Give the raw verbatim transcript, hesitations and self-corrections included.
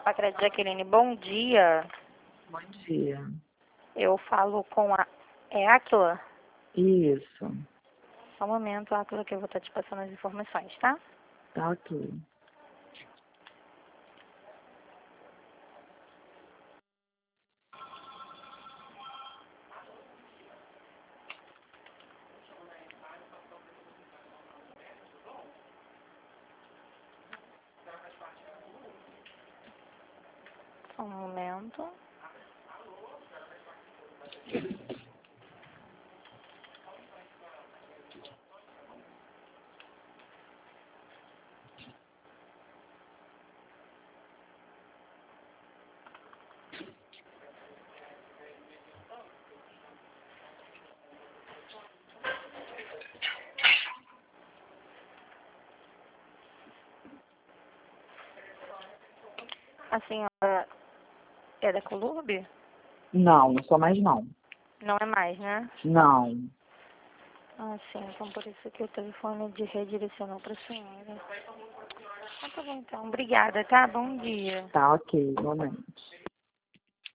Pacra de Jaqueline, bom dia. Bom dia. Eu falo com a... É Áquila? Isso. Só um momento, Áquila, que eu vou estar te passando as informações, tá? Tá ok. Só um momento. A senhora é da Colube? Não, não sou mais não. Não é mais, né? Não. Ah, sim. Então, por isso que o telefone de redirecionou para a senhora. Ah, tá bom, então. Obrigada, tá? Bom dia. Tá ok, igualmente.